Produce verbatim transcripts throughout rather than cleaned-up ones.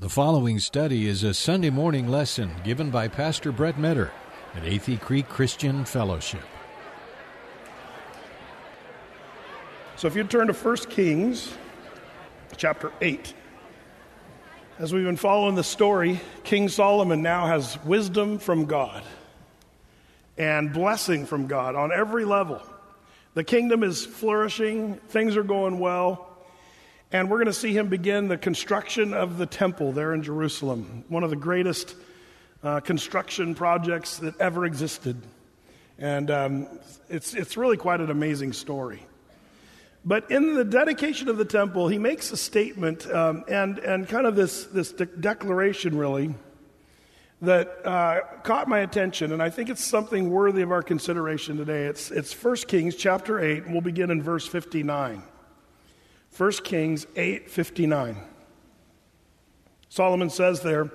The following study is a Sunday morning lesson given by Pastor Brett Metter at Athey Creek Christian Fellowship. So if you turn to First Kings chapter eight. As we've been following the story, King Solomon now has wisdom from God and blessing from God on every level. The kingdom is flourishing, things are going well, and we're going to see him begin the construction of the temple there in Jerusalem, one of the greatest uh, construction projects that ever existed. And um, it's it's really quite an amazing story. But in the dedication of the temple, he makes a statement um, and and kind of this this de- declaration, really, that uh, caught my attention, and I think it's something worthy of our consideration today. It's it's First Kings chapter eight, and we'll begin in verse fifty-nine. First Kings eight fifty-nine. Solomon says there,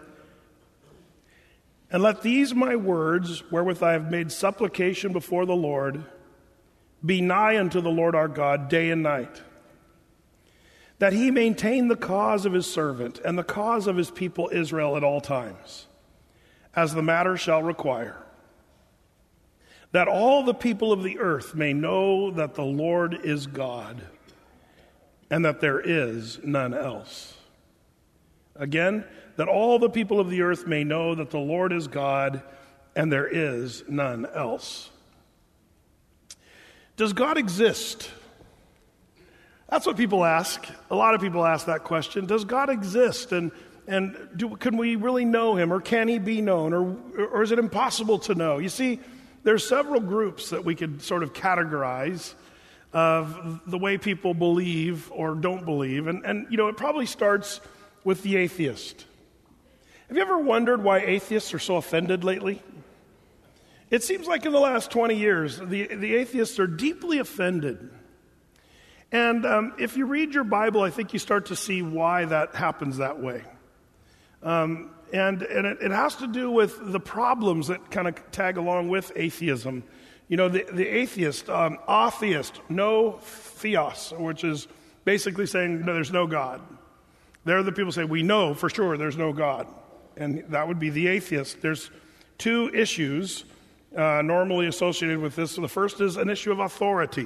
"And let these my words, wherewith I have made supplication before the Lord, be nigh unto the Lord our God day and night, that he maintain the cause of his servant and the cause of his people Israel at all times, as the matter shall require, that all the people of the earth may know that the Lord is God, and that there is none else." Again, that all the people of the earth may know that the Lord is God, and there is none else. Does God exist? That's what people ask. A lot of people ask that question. Does God exist? And and do, can we really know him? Or can he be known? Or, or is it impossible to know? You see, there's several groups that we could sort of categorize of the way people believe or don't believe. And, and you know, it probably starts with the atheist. Have you ever wondered why atheists are so offended lately? It seems like in the last twenty years, the, the atheists are deeply offended. And um, if you read your Bible, I think you start to see why that happens that way. Um, and and it, it has to do with the problems that kind of tag along with atheism. You know, the, the atheist, um, atheist, no theos, which is basically saying no, there's no God. They're the people who say, we know for sure there's no God. And that would be the atheist. There's two issues Uh, normally associated with this. So the first is an issue of authority.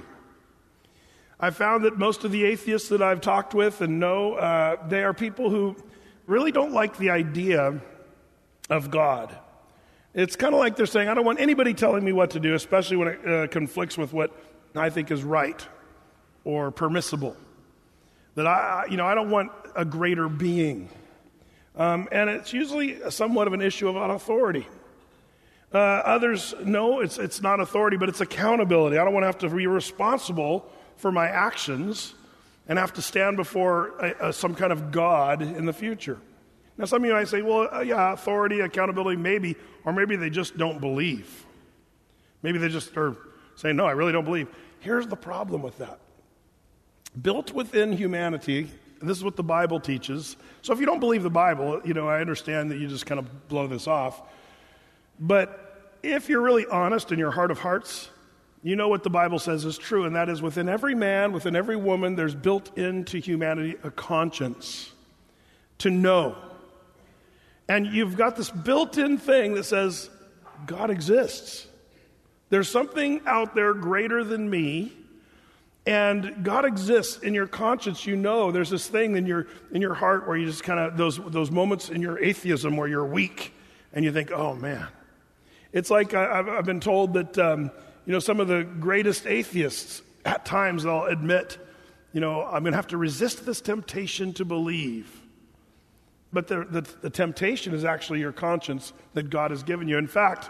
I found that most of the atheists that I've talked with and know, uh, they are people who really don't like the idea of God. It's kind of like they're saying, I don't want anybody telling me what to do, especially when it uh, conflicts with what I think is right or permissible. That I, you know, I don't want a greater being. Um, and it's usually somewhat of an issue about authority. Uh, others know it's it's not authority, but it's accountability. I don't want to have to be responsible for my actions and have to stand before a, a, some kind of God in the future. Now, some of you might say, well, uh, yeah, authority, accountability, maybe, or maybe they just don't believe. Maybe they just are saying, no, I really don't believe. Here's the problem with that. Built within humanity, and this is what the Bible teaches. So if you don't believe the Bible, you know, I understand that you just kind of blow this off. But if you're really honest in your heart of hearts, you know what the Bible says is true, and that is within every man, within every woman, there's built into humanity a conscience to know. And you've got this built-in thing that says, God exists. There's something out there greater than me, and God exists in your conscience. You know there's this thing in your in your heart where you just kind of, those those moments in your atheism where you're weak, and you think, oh man. It's like I've, I've been told that, um, you know, some of the greatest atheists, at times they'll admit, you know, I'm going to have to resist this temptation to believe. But the, the, the temptation is actually your conscience that God has given you. In fact,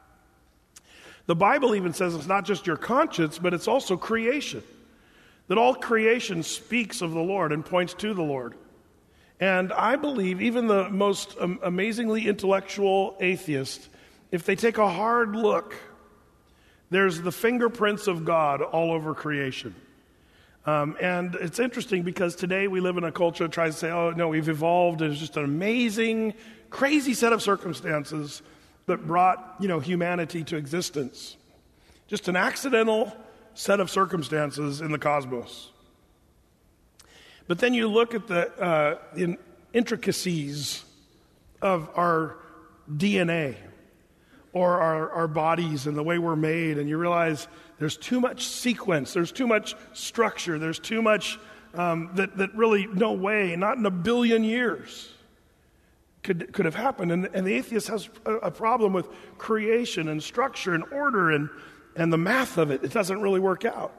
the Bible even says it's not just your conscience, but it's also creation. That all creation speaks of the Lord and points to the Lord. And I believe even the most um, amazingly intellectual atheist, if they take a hard look, there's the fingerprints of God all over creation. Um, and it's interesting because today we live in a culture that tries to say, oh, no, we've evolved. It's just an amazing, crazy set of circumstances that brought, you know, humanity to existence. Just an accidental set of circumstances in the cosmos. But then you look at the uh, in intricacies of our D N A or our, our bodies and the way we're made, and you realize there's too much sequence, there's too much structure, there's too much um, that, that really no way, not in a billion years, could could have happened. And, and the atheist has a, a problem with creation and structure and order and, and the math of it. It doesn't really work out.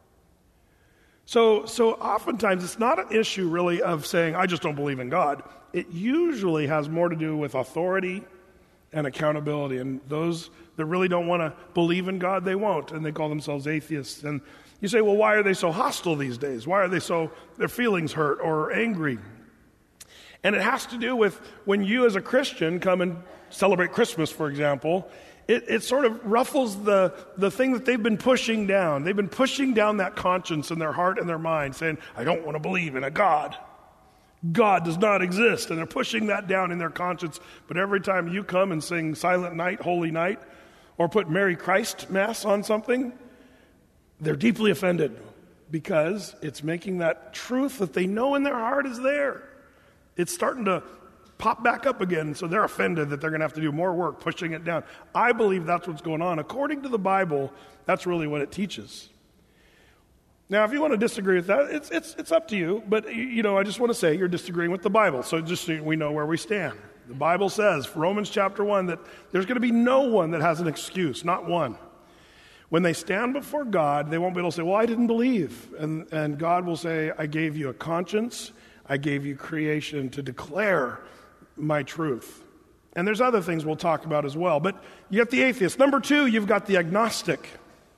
So, so oftentimes it's not an issue really of saying, I just don't believe in God. It usually has more to do with authority and accountability. And those that really don't want to believe in God, they won't. And they call themselves atheists. And you say, well, why are they so hostile these days? Why are they so, their feelings hurt or angry? And it has to do with when you as a Christian come and celebrate Christmas, for example, it, it sort of ruffles the, the thing that they've been pushing down. They've been pushing down that conscience in their heart and their mind, saying, I don't want to believe in a God. God does not exist. And they're pushing that down in their conscience. But every time you come and sing Silent Night, Holy Night, or put Merry Christ Mass on something, they're deeply offended because it's making that truth that they know in their heart is there. It's starting to pop back up again, so they're offended that they're going to have to do more work pushing it down. I believe that's what's going on. According to the Bible, that's really what it teaches. Now, if you want to disagree with that, it's it's it's up to you. But, you know, I just want to say you're disagreeing with the Bible, so just so we know where we stand. The Bible says, Romans chapter one, that there's going to be no one that has an excuse, not one. When they stand before God, they won't be able to say, well, I didn't believe. And, and God will say, I gave you a conscience, I gave you creation to declare my truth. And there's other things we'll talk about as well. But you have the atheist. Number two, you've got the agnostic.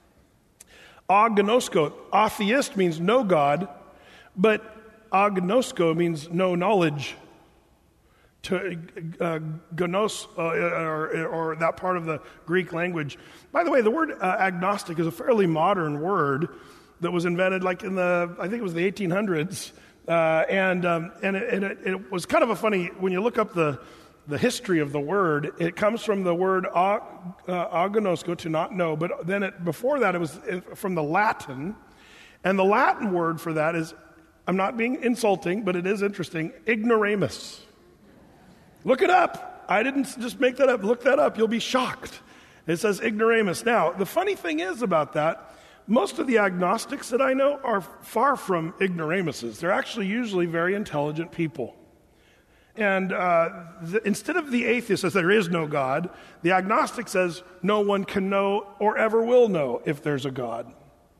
Agnosko. Atheist means no God, but agnosko means no knowledge. To uh, gnos, uh, or, or that part of the Greek language. By the way, the word uh, agnostic is a fairly modern word that was invented like in the, I think it was the eighteen hundreds. Uh, and um, and, it, and it, it was kind of a funny, when you look up the, the history of the word, it comes from the word ag, uh, agnosko, to not know, but then it, before that it was from the Latin, and the Latin word for that is, I'm not being insulting, but it is interesting, ignoramus. Look it up. I didn't just make that up. Look that up. You'll be shocked. It says ignoramus. Now, the funny thing is about that, most of the agnostics that I know are far from ignoramuses. They're actually usually very intelligent people. And uh, the, instead of the atheist says there is no God, the agnostic says no one can know or ever will know if there's a God.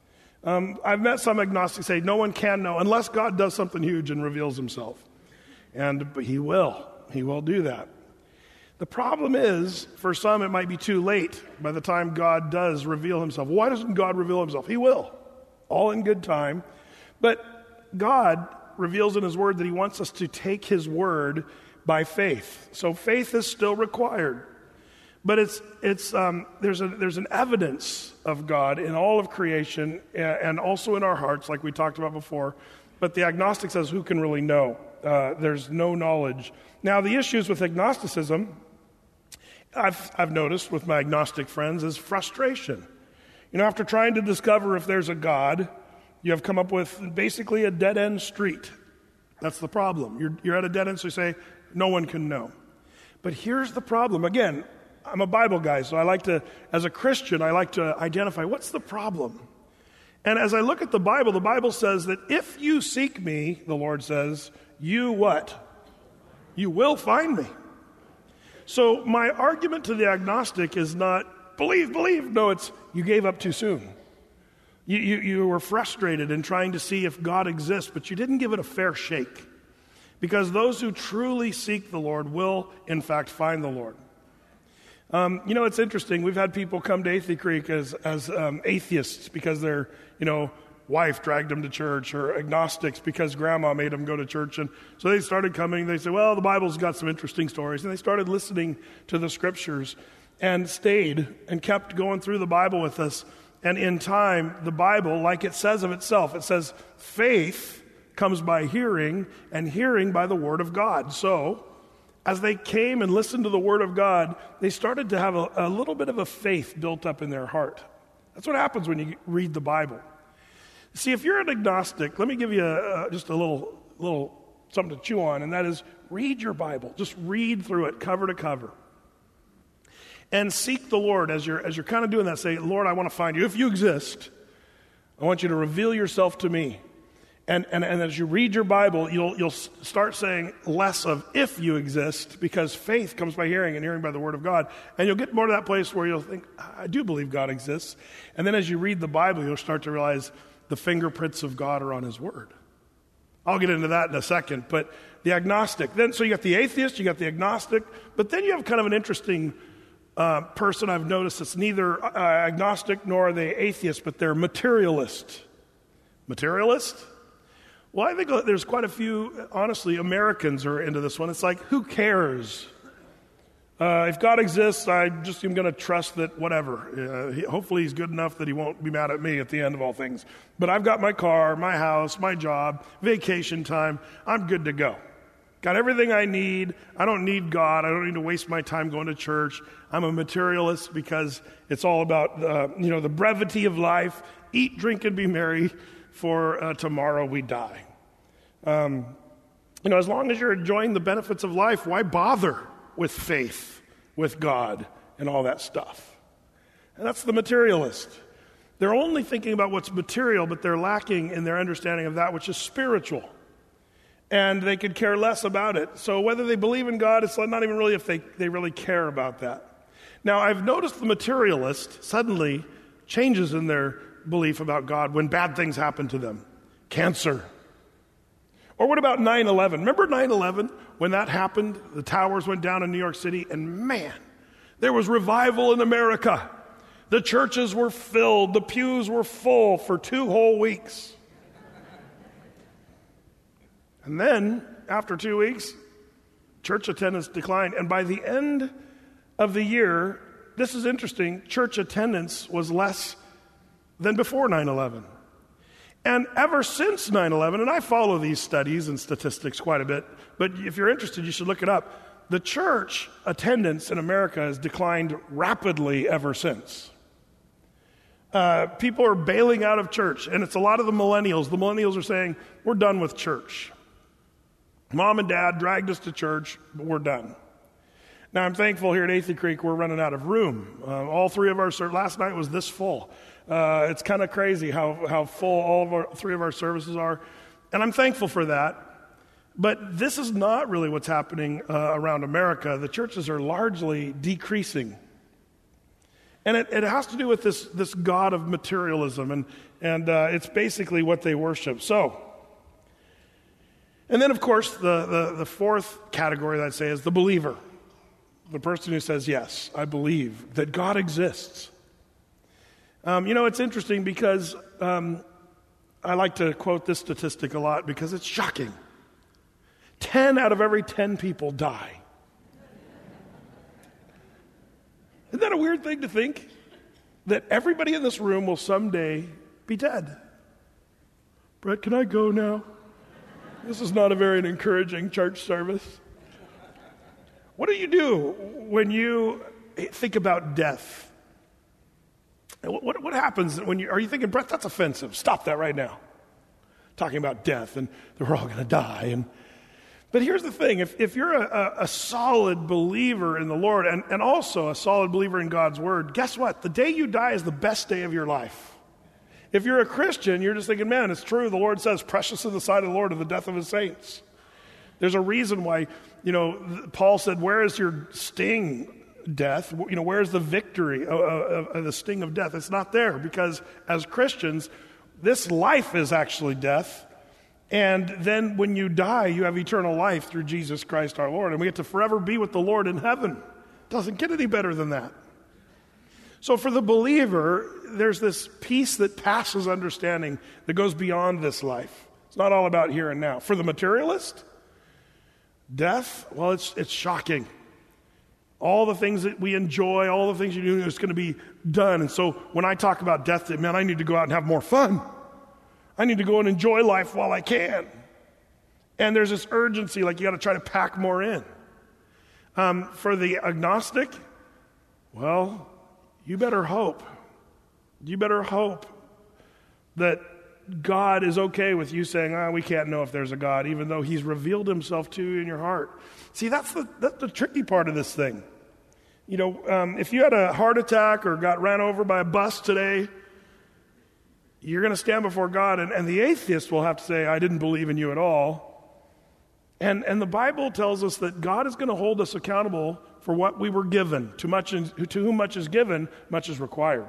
Um, I've met some agnostics say no one can know unless God does something huge and reveals himself. And he will. He will do that. The problem is, for some, it might be too late by the time God does reveal himself. Why doesn't God reveal himself? He will, all in good time. But God reveals in his word that he wants us to take his word by faith. So faith is still required. But it's it's um, there's a there's an evidence of God in all of creation and also in our hearts, like we talked about before. But the agnostic says, who can really know? Uh, there's no knowledge. Now, the issues with agnosticism, I've, I've noticed with my agnostic friends, is frustration. You know, after trying to discover if there's a God, you have come up with basically a dead-end street. That's the problem. You're, you're at a dead end, so you say, no one can know. But here's the problem. Again, I'm a Bible guy, so I like to, as a Christian, I like to identify what's the problem. And as I look at the Bible, the Bible says that if you seek me, the Lord says, you what? You will find me. So my argument to the agnostic is not, believe, believe. No, it's, you gave up too soon. You, you, you were frustrated in trying to see if God exists, but you didn't give it a fair shake. Because those who truly seek the Lord will, in fact, find the Lord. Um, you know, it's interesting. We've had people come to Athey Creek as, as um, atheists because their, you know, wife dragged them to church, or agnostics because grandma made them go to church. And so they started coming. They said, well, the Bible's got some interesting stories. And they started listening to the scriptures and stayed and kept going through the Bible with us. And in time, the Bible, like it says of itself, it says faith comes by hearing, and hearing by the word of God. So as they came and listened to the word of God, they started to have a, a little bit of a faith built up in their heart. That's what happens when you read the Bible. See, if you're an agnostic, let me give you a, a, just a little little something to chew on, and that is read your Bible. Just read through it cover to cover. And seek the Lord as you're, as you're kind of doing that. Say, Lord, I want to find you. If you exist, I want you to reveal yourself to me. And, and, and as you read your Bible, you'll, you'll start saying less of if you exist, because faith comes by hearing and hearing by the Word of God. And you'll get more to that place where you'll think, I do believe God exists. And then as you read the Bible, you'll start to realize the fingerprints of God are on His Word. I'll get into that in a second. But the agnostic. Then, so you got the atheist, you got the agnostic, but then you have kind of an interesting uh, person I've noticed that's neither uh, agnostic nor are they atheist, but they're materialist. Materialist? Well, I think there's quite a few, honestly, Americans are into this one. It's like, who cares? Uh, if God exists, I just am going to trust that whatever. Uh, he, hopefully he's good enough that he won't be mad at me at the end of all things. But I've got my car, my house, my job, vacation time. I'm good to go. Got everything I need. I don't need God. I don't need to waste my time going to church. I'm a materialist because it's all about uh, you know the brevity of life. Eat, drink, and be merry, for uh, tomorrow we die. Um, you know, as long as you're enjoying the benefits of life, why bother with faith, with God, and all that stuff? And that's the materialist. They're only thinking about what's material, but they're lacking in their understanding of that which is spiritual. And they could care less about it. So whether they believe in God, it's not even really if they, they really care about that. Now, I've noticed the materialist suddenly changes in their belief about God when bad things happen to them. Cancer. Or what about nine eleven? Remember nine eleven? When that happened, the towers went down in New York City, and man, there was revival in America. The churches were filled. The pews were full for two whole weeks. And then, after two weeks, church attendance declined. And by the end of the year, this is interesting, church attendance was less than before nine eleven. And ever since nine eleven, and I follow these studies and statistics quite a bit, but if you're interested, you should look it up. The church attendance in America has declined rapidly ever since. Uh, people are bailing out of church, and it's a lot of the millennials. The millennials are saying, we're done with church. Mom and Dad dragged us to church, but we're done. Now, I'm thankful here at Athey Creek, we're running out of room. Uh, all three of our, ser- last night was this full. Uh, it's kind of crazy how, how full all of our, three of our services are. And I'm thankful for that. But this is not really what's happening uh, around America. The churches are largely decreasing. And it, it has to do with this, this God of materialism. And, and uh, it's basically what they worship. So, and then, of course, the, the, the fourth category that I'd say is the believer. The person who says, yes, I believe that God exists. Um, you know, it's interesting because um, I like to quote this statistic a lot because it's shocking. Ten out of every ten people die. Isn't that a weird thing to think? That everybody in this room will someday be dead. Brett, can I go now? This is not a very encouraging church service. What do you do when you think about death? What, what, what happens when you, are you thinking, Brett, that's offensive. Stop that right now. Talking about death and that we're all going to die. And, but here's the thing. If, if you're a, a, a solid believer in the Lord and, and also a solid believer in God's word, guess what? The day you die is the best day of your life. If you're a Christian, you're just thinking, man, it's true. The Lord says, precious in the sight of the Lord are the death of his saints. There's a reason why, you know, Paul said, where is your sting, death? You know, where's the victory of, of, of the sting of death? It's not there because as Christians, this life is actually death. And then when you die, you have eternal life through Jesus Christ our Lord. And we get to forever be with the Lord in heaven. Doesn't get any better than that. So for the believer, there's this peace that passes understanding that goes beyond this life. It's not all about here and now. For the materialist, death, well, it's it's shocking. All the things that we enjoy, all the things you do, is going to be done. And so when I talk about death, man, I need to go out and have more fun. I need to go and enjoy life while I can. And there's this urgency, like you got to try to pack more in. Um, for the agnostic, well, you better hope. You better hope that that God is okay with you saying, ah, we can't know if there's a God, even though he's revealed himself to you in your heart. See, that's the, that's the tricky part of this thing. You know, um, if you had a heart attack or got ran over by a bus today, you're going to stand before God, and, and the atheist will have to say, I didn't believe in you at all. And, and the Bible tells us that God is going to hold us accountable for what we were given. To, much in, to whom much is given, much is required.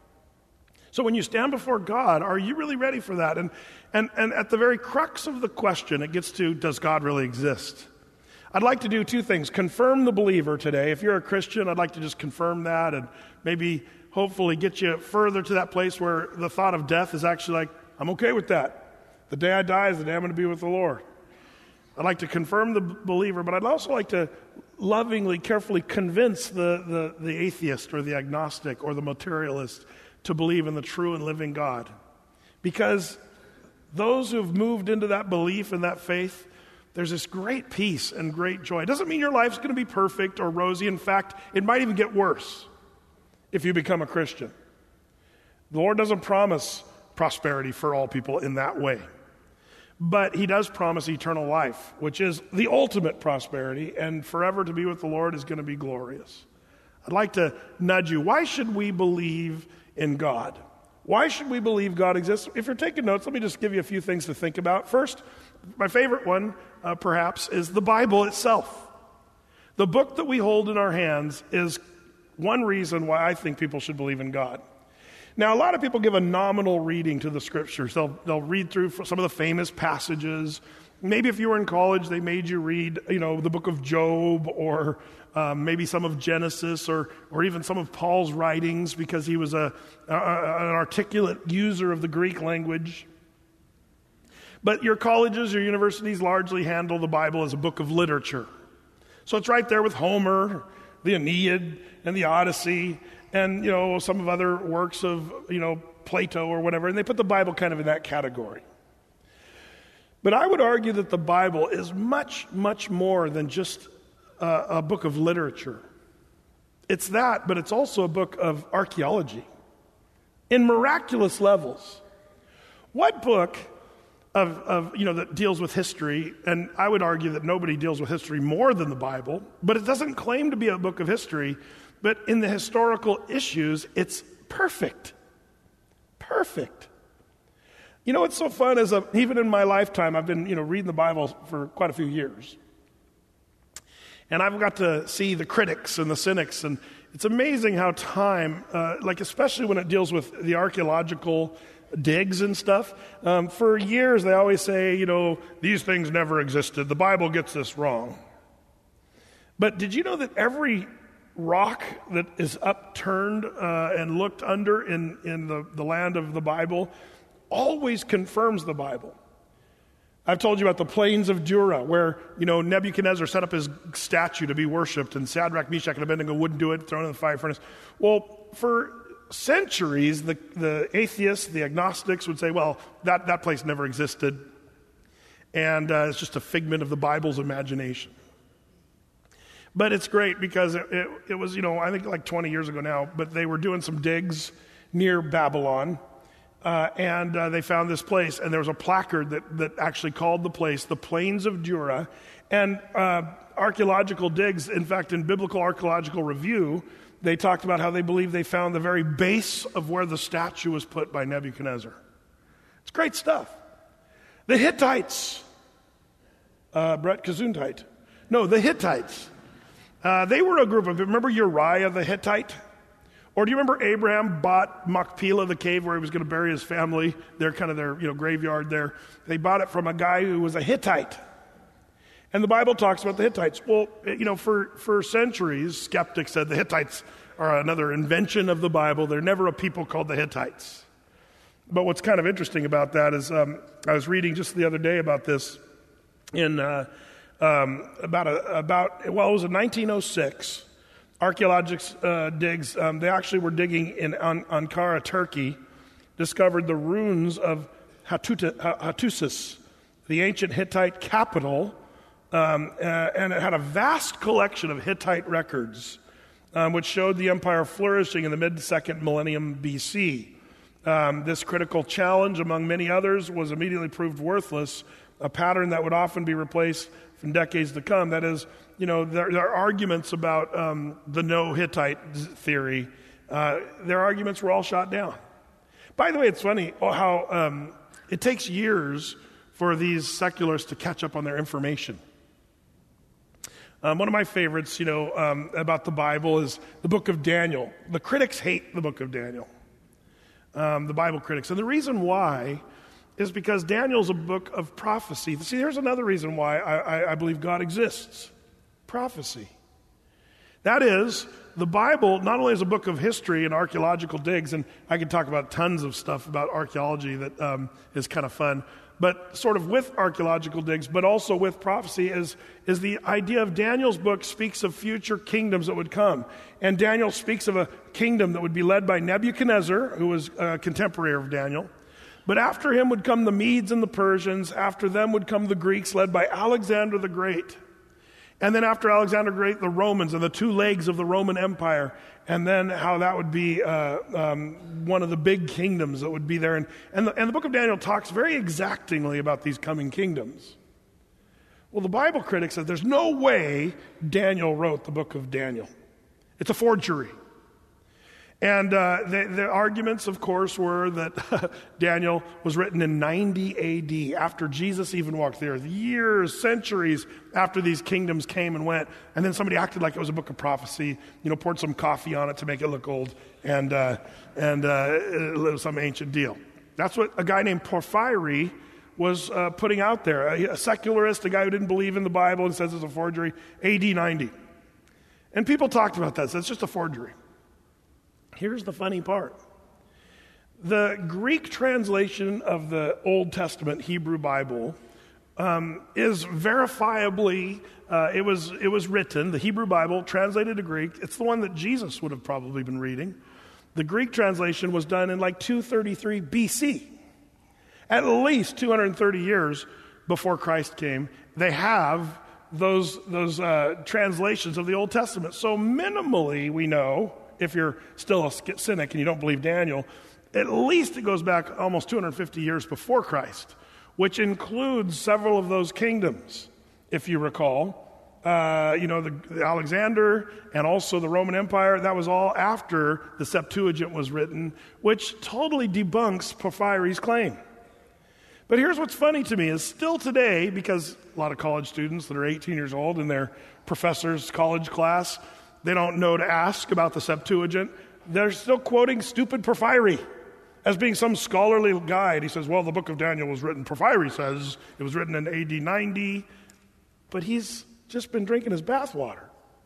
So when you stand before God, are you really ready for that? And, and, and at the very crux of the question, it gets to, does God really exist? I'd like to do two things. Confirm the believer today. If you're a Christian, I'd like to just confirm that and maybe hopefully get you further to that place where the thought of death is actually like, I'm okay with that. The day I die is the day I'm going to be with the Lord. I'd like to confirm the believer, but I'd also like to lovingly, carefully convince the, the, the atheist or the agnostic or the materialist to believe in the true and living God. Because those who've moved into that belief and that faith, there's this great peace and great joy. It doesn't mean your life's going to be perfect or rosy. In fact, it might even get worse if you become a Christian. The Lord doesn't promise prosperity for all people in that way. But he does promise eternal life, which is the ultimate prosperity, and forever to be with the Lord is going to be glorious. I'd like to nudge you. Why should we believe in God? Why should we believe God exists? If you're taking notes, let me just give you a few things to think about. First, my favorite one, uh, perhaps, is the Bible itself. The book that we hold in our hands is one reason why I think people should believe in God. Now, a lot of people give a nominal reading to the scriptures. They'll, they'll read through some of the famous passages. Maybe if you were in college, they made you read, you know, the book of Job or um, maybe some of Genesis or or even some of Paul's writings because he was a, a an articulate user of the Greek language. But your colleges, your universities largely handle the Bible as a book of literature. So it's right there with Homer, the Aeneid, and the Odyssey, and, you know, some of other works of, you know, Plato or whatever, and they put the Bible kind of in that category. But I would argue that the Bible is much, much more than just a, a book of literature. It's that, but it's also a book of archaeology in miraculous levels. What book of, of, you know, that deals with history, and I would argue that nobody deals with history more than the Bible, but it doesn't claim to be a book of history, but in the historical issues, it's perfect. Perfect. You know what's so fun is, a, even in my lifetime, I've been, you know, reading the Bible for quite a few years. And I've got to see the critics and the cynics, and it's amazing how time, uh, like especially when it deals with the archaeological digs and stuff, um, for years they always say, you know, these things never existed. The Bible gets this wrong. But did you know that every rock that is upturned uh, and looked under in, in the, the land of the Bible always confirms the Bible? I've told you about the plains of Dura, where, you know, Nebuchadnezzar set up his statue to be worshipped, and Shadrach, Meshach, and Abednego wouldn't do it, thrown in the fire furnace. Well, for centuries, the, the atheists, the agnostics would say, well, that, that place never existed, and uh, it's just a figment of the Bible's imagination. But it's great because it, it, it was, you know, I think like twenty years ago now, but they were doing some digs near Babylon, uh, and uh, they found this place, and there was a placard that, that actually called the place the Plains of Dura. And uh, archaeological digs, in fact, in Biblical Archaeological Review, they talked about how they believe they found the very base of where the statue was put by Nebuchadnezzar. It's great stuff. The Hittites, uh, Brett Gesundheit. No, the Hittites. Uh, they were a group of, remember Uriah the Hittite? Or do you remember Abraham bought Machpelah, the cave where he was going to bury his family? They're kind of their, you know, graveyard there. They bought it from a guy who was a Hittite. And the Bible talks about the Hittites. Well, you know, for, for centuries, skeptics said the Hittites are another invention of the Bible. They're never a people called the Hittites. But what's kind of interesting about that is um, I was reading just the other day about this in... Uh, Um, about a, about well, it was in nineteen oh six. Archaeologists uh, digs. Um, they actually were digging in An- Ankara, Turkey, discovered the ruins of Hattuta, Hattusis, the ancient Hittite capital, um, uh, and it had a vast collection of Hittite records, um, which showed the empire flourishing in the mid-second millennium B C. Um, this critical challenge, among many others, was immediately proved worthless, a pattern that would often be replaced from decades to come. That is, you know, there, there are arguments about um, the no-Hittite theory. Uh, their arguments were all shot down. By the way, it's funny how um, it takes years for these secularists to catch up on their information. Um, one of my favorites, you know, um, about the Bible is the book of Daniel. The critics hate the book of Daniel, um, the Bible critics. And the reason why is because Daniel's a book of prophecy. See, here's another reason why I, I, I believe God exists. Prophecy. That is, the Bible not only is a book of history and archaeological digs, and I could talk about tons of stuff about archaeology that um, is kind of fun, but sort of with archaeological digs, but also with prophecy is, is the idea of Daniel's book speaks of future kingdoms that would come. And Daniel speaks of a kingdom that would be led by Nebuchadnezzar, who was a contemporary of Daniel. But after him would come the Medes and the Persians. After them would come the Greeks, led by Alexander the Great. And then after Alexander the Great, the Romans and the two legs of the Roman Empire. And then how that would be uh, um, one of the big kingdoms that would be there. And, and, the, and the book of Daniel talks very exactingly about these coming kingdoms. Well, the Bible critics said there's no way Daniel wrote the book of Daniel. It's a forgery. And uh, the, the arguments, of course, were that Daniel was written in ninety A D, after Jesus even walked the earth, years, centuries after these kingdoms came and went. And then somebody acted like it was a book of prophecy, you know, poured some coffee on it to make it look old, and uh, and uh, it was some ancient deal. That's what a guy named Porphyry was uh, putting out there, a, a secularist, a guy who didn't believe in the Bible and says it's a forgery, A D ninety. And people talked about that, so it's just a forgery. Here's the funny part. The Greek translation of the Old Testament Hebrew Bible um, is verifiably, uh, it was it was written, the Hebrew Bible translated to Greek. It's the one that Jesus would have probably been reading. The Greek translation was done in like two thirty-three B C. At least two hundred thirty years before Christ came, they have those, those uh, translations of the Old Testament. So minimally we know, if you're still a cynic and you don't believe Daniel, at least it goes back almost two hundred fifty years before Christ, which includes several of those kingdoms, if you recall. Uh, you know, the, the Alexander and also the Roman Empire, that was all after the Septuagint was written, which totally debunks Porphyry's claim. But here's what's funny to me is still today, because a lot of college students that are eighteen years old in their professor's college class, they don't know to ask about the Septuagint. They're still quoting stupid Porphyry as being some scholarly guide. He says, well, the book of Daniel was written, Porphyry says it was written in A D ninety, but he's just been drinking his bathwater.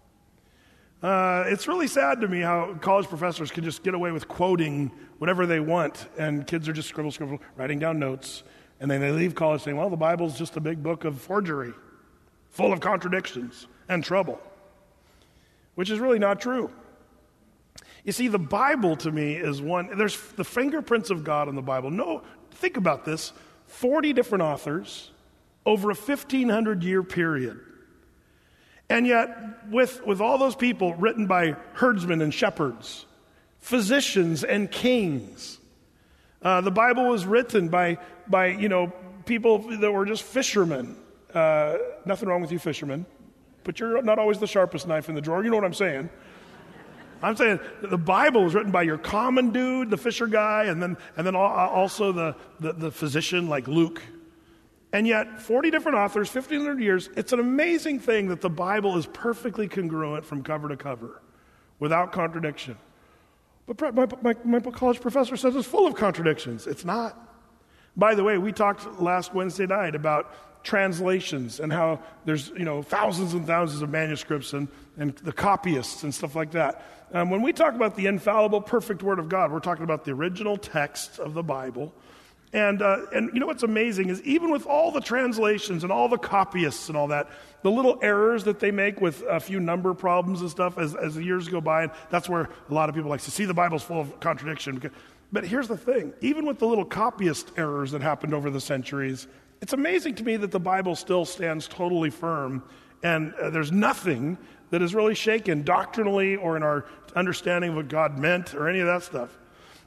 Uh, it's really sad to me how college professors can just get away with quoting whatever they want, and kids are just scribble, scribble, writing down notes, and then they leave college saying, well, the Bible's just a big book of forgery, full of contradictions and trouble. Which is really not true. You see, the Bible to me is one, there's the fingerprints of God in the Bible. No, think about this, forty different authors over a fifteen hundred year period. And yet, with, with all those people written by herdsmen and shepherds, physicians and kings, uh, the Bible was written by, by, you know, people that were just fishermen. Uh, nothing wrong with you fishermen. But you're not always the sharpest knife in the drawer. You know what I'm saying? I'm saying the Bible was written by your common dude, the fisher guy, and then and then also the, the, the physician like Luke. And yet, forty different authors, fifteen hundred years, it's an amazing thing that the Bible is perfectly congruent from cover to cover, without contradiction. But my, my, my college professor says it's full of contradictions. It's not. By the way, we talked last Wednesday night about translations and how there's, you know, thousands and thousands of manuscripts and, and the copyists and stuff like that. Um, when we talk about the infallible, perfect Word of God, we're talking about the original text of the Bible. And, uh, and you know what's amazing is even with all the translations and all the copyists and all that, the little errors that they make with a few number problems and stuff as, as the years go by, and that's where a lot of people like to see the Bible's full of contradiction. But here's the thing, even with the little copyist errors that happened over the centuries, it's amazing to me that the Bible still stands totally firm, and uh, there's nothing that is really shaken doctrinally or in our understanding of what God meant or any of that stuff.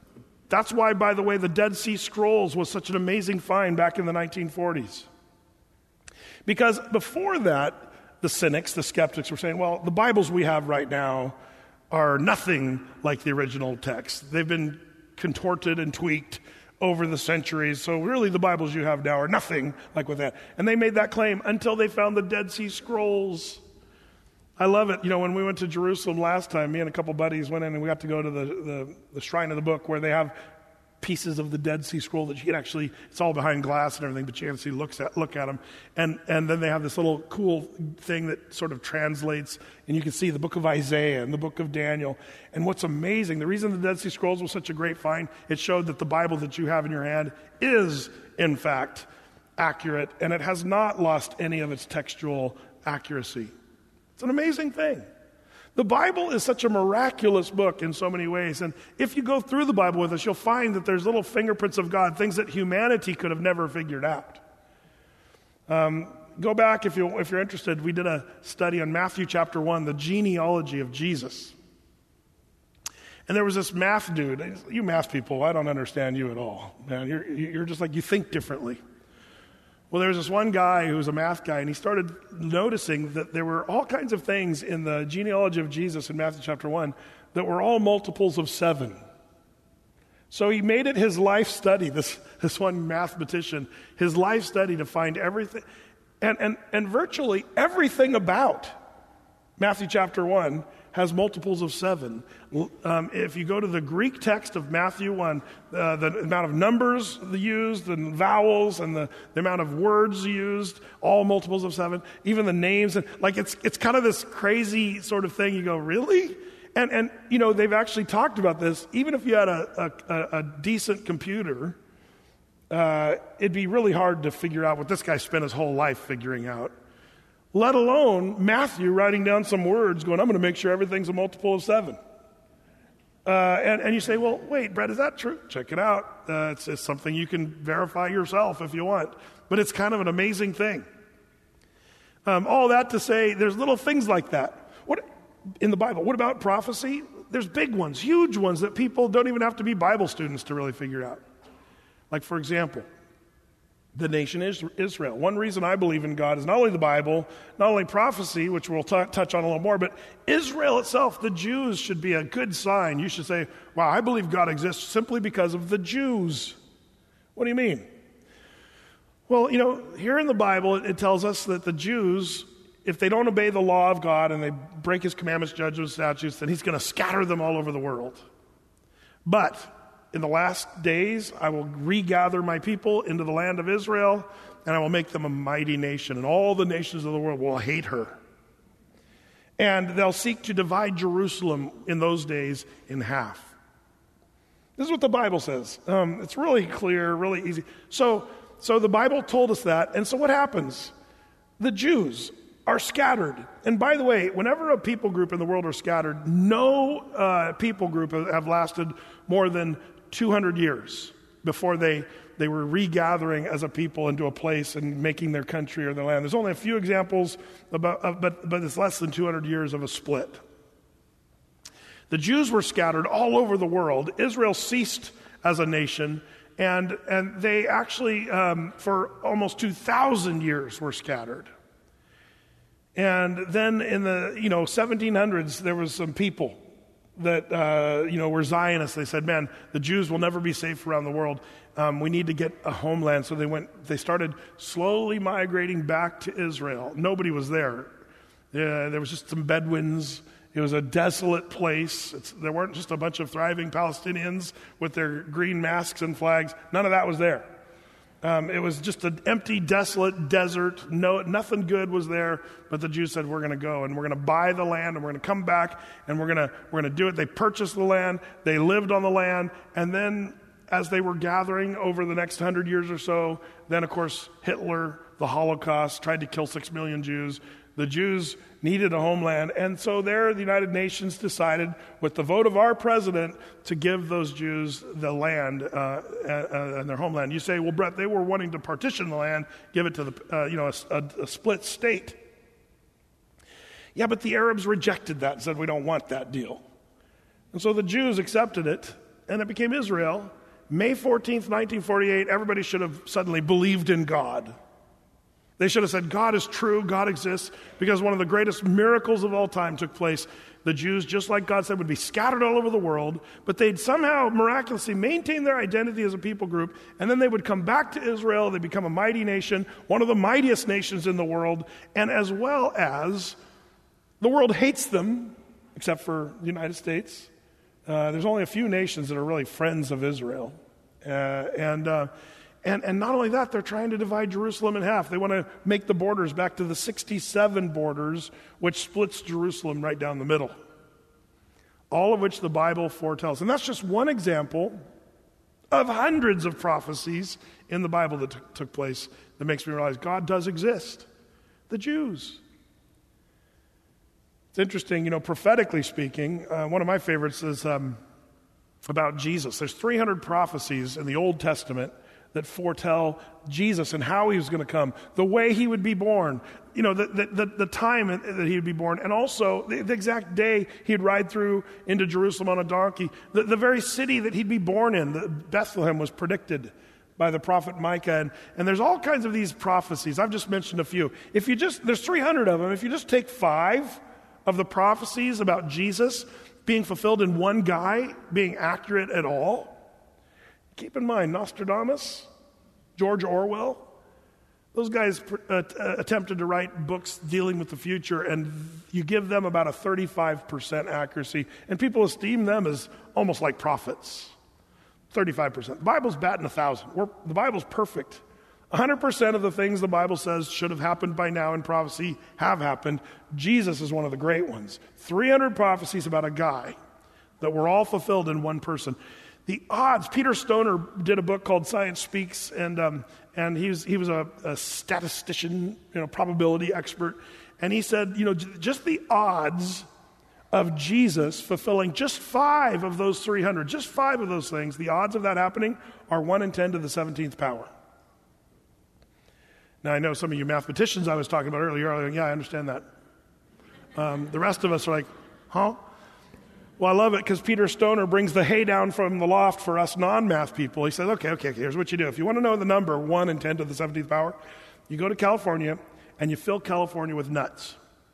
That's why, by the way, the Dead Sea Scrolls was such an amazing find back in the nineteen forties. Because before that, the cynics, the skeptics were saying, well, the Bibles we have right now are nothing like the original text. They've been contorted and tweaked over the centuries, so really the Bibles you have now are nothing like with that. And they made that claim until they found the Dead Sea Scrolls. I love it. You know, when we went to Jerusalem last time, me and a couple buddies went in and we got to go to the, the, the Shrine of the Book where they have pieces of the Dead Sea Scroll that you can actually, it's all behind glass and everything, but you can see looks at, look at them. And, and then they have this little cool thing that sort of translates, and you can see the book of Isaiah and the book of Daniel. And what's amazing, the reason the Dead Sea Scrolls was such a great find, it showed that the Bible that you have in your hand is, in fact, accurate, and it has not lost any of its textual accuracy. It's an amazing thing. The Bible is such a miraculous book in so many ways. And if you go through the Bible with us, you'll find that there's little fingerprints of God, things that humanity could have never figured out. Um, go back, if, you, if you're interested, we did a study on Matthew chapter one, the genealogy of Jesus. And there was this math dude. You math people, I don't understand you at all. Man, you're, you're just like, you think differently. Well, there was this one guy who was a math guy, and he started noticing that there were all kinds of things in the genealogy of Jesus in Matthew chapter one that were all multiples of seven. So he made it his life study, this, this one mathematician, his life study to find everything, and, and, and virtually everything about Matthew chapter one has multiples of seven. Um, if you go to the Greek text of Matthew one, uh, the amount of numbers used, and vowels, and the, the amount of words used, all multiples of seven, even the names, and like it's it's kind of this crazy sort of thing. You go, really? And and you know, they've actually talked about this. Even if you had a a, a decent computer, uh, it'd be really hard to figure out what this guy spent his whole life figuring out. Let alone Matthew writing down some words going, I'm going to make sure everything's a multiple of seven. Uh, and, and you say, well, wait, Brett, is that true? Check it out. Uh, it's, it's something you can verify yourself if you want. But it's kind of an amazing thing. Um, all that to say, there's little things like that. What in the Bible? What about prophecy? There's big ones, huge ones that people don't even have to be Bible students to really figure out. Like, for example, the nation Israel. One reason I believe in God is not only the Bible, not only prophecy, which we'll t- touch on a little more, but Israel itself, the Jews, should be a good sign. You should say, wow, I believe God exists simply because of the Jews. What do you mean? Well, you know, here in the Bible, it, it tells us that the Jews, if they don't obey the law of God and they break his commandments, judgments, statutes, then he's going to scatter them all over the world. But in the last days, I will regather my people into the land of Israel, and I will make them a mighty nation, and all the nations of the world will hate her. And they'll seek to divide Jerusalem in those days in half. This is what the Bible says. Um, it's really clear, really easy. So, so the Bible told us that, and so what happens? The Jews are scattered. And by the way, whenever a people group in the world are scattered, no uh, people group have lasted more than two hundred years before they, they were regathering as a people into a place and making their country or their land. There's only a few examples, about, uh, but, but it's less than two hundred years of a split. The Jews were scattered all over the world. Israel ceased as a nation, and, and they actually, um, for almost two thousand years, were scattered. And then in the, you know, seventeen hundreds, there was some people that, uh, you know, were Zionists. They said, man, the Jews will never be safe around the world. Um, we need to get a homeland. So they went, they started slowly migrating back to Israel. Nobody was there. Uh, there was just some Bedouins. It was a desolate place. It's, there weren't just a bunch of thriving Palestinians with their green masks and flags. None of that was there. Um, it was just an empty, desolate desert. No, nothing good was there. But the Jews said, "We're going to go and we're going to buy the land and we're going to come back and we're going to we're going to do it." They purchased the land. They lived on the land, and then, as they were gathering over the next hundred years or so, then of course Hitler, the Holocaust, tried to kill six million Jews. The Jews needed a homeland, and so there the United Nations decided, with the vote of our president, to give those Jews the land uh, uh, and their homeland. You say, well, Brett, they were wanting to partition the land, give it to the, uh, you know, a, a, a split state. Yeah, but the Arabs rejected that and said, we don't want that deal. And so the Jews accepted it, and it became Israel. May fourteenth, nineteen forty-eight, everybody should have suddenly believed in God. They should have said, God is true, God exists, because one of the greatest miracles of all time took place. The Jews, just like God said, would be scattered all over the world, but they'd somehow miraculously maintain their identity as a people group, and then they would come back to Israel, they'd become a mighty nation, one of the mightiest nations in the world, and as well as the world hates them, except for the United States. Uh, there's only a few nations that are really friends of Israel. Uh, and, uh, and and not only that, they're trying to divide Jerusalem in half. They want to make the borders back to the sixty-seven borders, which splits Jerusalem right down the middle. All of which the Bible foretells. And that's just one example of hundreds of prophecies in the Bible that t- took place that makes me realize God does exist. The Jews. It's interesting, you know, prophetically speaking, uh, one of my favorites is um, about Jesus. There's three hundred prophecies in the Old Testament that foretell Jesus and how he was going to come, the way he would be born, you know, the, the, the, the time that he would be born, and also the, the exact day he'd ride through into Jerusalem on a donkey, the, the very city that he'd be born in. The, Bethlehem was predicted by the prophet Micah, and, and there's all kinds of these prophecies. I've just mentioned a few. If you just, there's three hundred of them. If you just take five of the prophecies about Jesus being fulfilled in one guy being accurate at all. Keep in mind, Nostradamus, George Orwell, those guys uh, uh, attempted to write books dealing with the future, and you give them about a thirty-five percent accuracy, and people esteem them as almost like prophets. thirty-five percent. The Bible's batting a thousand. We're, the Bible's perfect. one hundred percent of the things the Bible says should have happened by now in prophecy have happened. Jesus is one of the great ones. three hundred prophecies about a guy that were all fulfilled in one person. The odds, Peter Stoner did a book called Science Speaks, and um, and he was, he was a, a statistician, you know, probability expert, and he said, you know, j- just the odds of Jesus fulfilling just five of those three hundred, just five of those things, the odds of that happening are one in ten to the seventeenth power. Now, I know some of you mathematicians I was talking about earlier are like, yeah, I understand that. Um, the rest of us are like, huh? Well, I love it because Peter Stoner brings the hay down from the loft for us non-math people. He says, okay, okay, here's what you do. If you want to know the number, one in ten to the seventeenth power, you go to California and you fill California with nuts.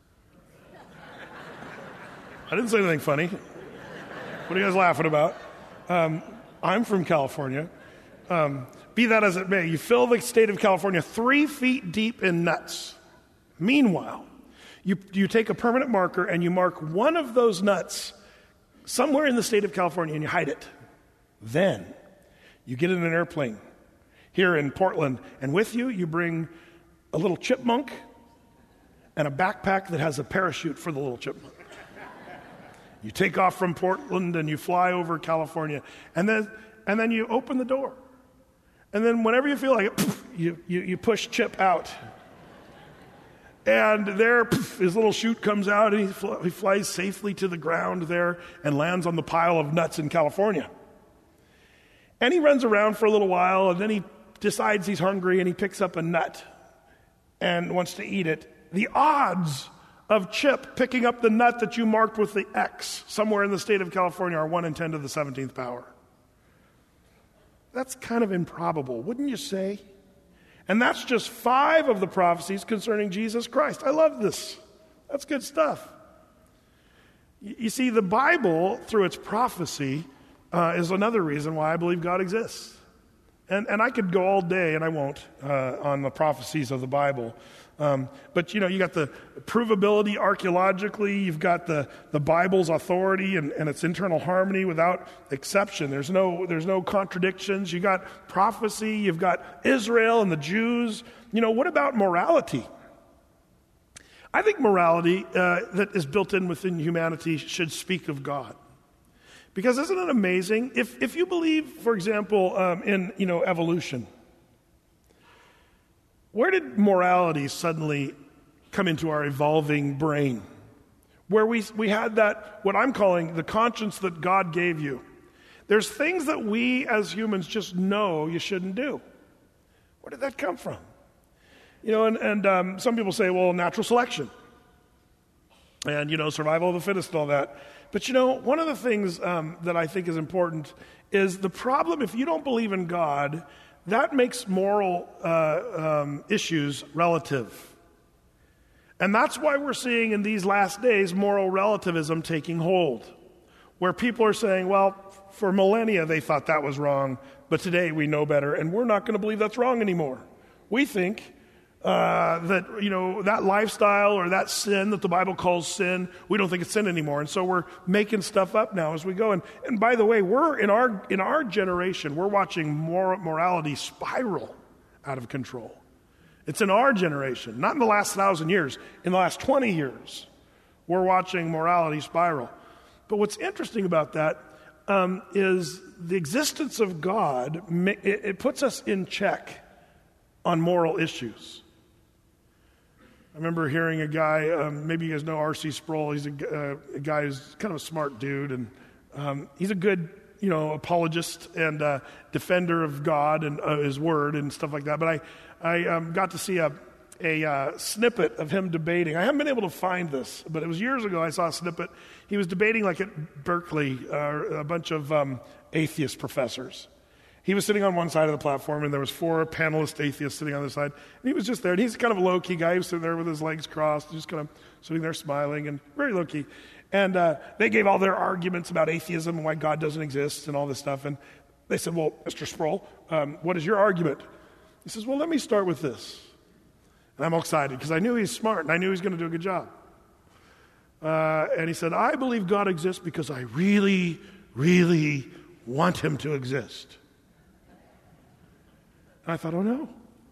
I didn't say anything funny. What are you guys laughing about? Um, I'm from California. Um, be that as it may, you fill the state of California three feet deep in nuts. Meanwhile, you, you take a permanent marker and you mark one of those nuts somewhere in the state of California and you hide it. Then you get in an airplane here in Portland, and with you, you bring a little chipmunk and a backpack that has a parachute for the little chipmunk. You take off from Portland and you fly over California, and then and then you open the door. And then whenever you feel like it, poof, you, you, you push Chip out. And there, poof, his little chute comes out, and he, fl- he flies safely to the ground there and lands on the pile of nuts in California. And he runs around for a little while, and then he decides he's hungry, and he picks up a nut and wants to eat it. The odds of Chip picking up the nut that you marked with the X somewhere in the state of California are one in ten to the seventeenth power. That's kind of improbable, wouldn't you say? And that's just five of the prophecies concerning Jesus Christ. I love this. That's good stuff. You see, the Bible, through its prophecy, uh, is another reason why I believe God exists. And and I could go all day, and I won't, uh, on the prophecies of the Bible. Um, but, you know, you got the provability archaeologically, you've got the, the Bible's authority and, and its internal harmony without exception. There's no there's no contradictions. You got prophecy, you've got Israel and the Jews. You know, what about morality? I think morality uh, that is built in within humanity should speak of God. Because isn't it amazing? If if you believe, for example, um, in, you know, evolution, where did morality suddenly come into our evolving brain? Where we we had that, what I'm calling the conscience that God gave you. There's things that we as humans just know you shouldn't do. Where did that come from? You know, and, and um, some people say, well, natural selection. and, you know, survival of the fittest and all that. But, you know, one of the things um, that I think is important is the problem, if you don't believe in God, that makes moral uh, um, issues relative. And that's why we're seeing in these last days moral relativism taking hold, where people are saying, well, for millennia they thought that was wrong, but today we know better, and we're not going to believe that's wrong anymore. We think uh, that, you know, that lifestyle or that sin that the Bible calls sin, we don't think it's sin anymore, and so we're making stuff up now as we go. And, and by the way, we're in our in our generation, we're watching mor- morality spiral out of control. It's in our generation, not in the last thousand years. In the last twenty years, we're watching morality spiral. But what's interesting about that um, is the existence of God, it, it puts us in check on moral issues. I remember hearing a guy, um, maybe you guys know R C Sproul. He's a, uh, a guy who's kind of a smart dude, and um, he's a good, you know, apologist and uh, defender of God and uh, His Word and stuff like that. But I, I um, got to see a, a uh, snippet of him debating. I haven't been able to find this, but it was years ago I saw a snippet. He was debating like at Berkeley, uh, a bunch of um, atheist professors. He was sitting on one side of the platform, and there was four panelist atheists sitting on the other side. And he was just there, and he's kind of a low-key guy. He was sitting there with his legs crossed, just kind of sitting there smiling, and very low-key. And uh, they gave all their arguments about atheism and why God doesn't exist and all this stuff. And they said, well, Mister Sproul, um, what is your argument? He says, well, let me start with this. And I'm excited because I knew he's smart and I knew he was going to do a good job. Uh, and he said, I believe God exists because I really, really want him to exist. And I thought, oh no.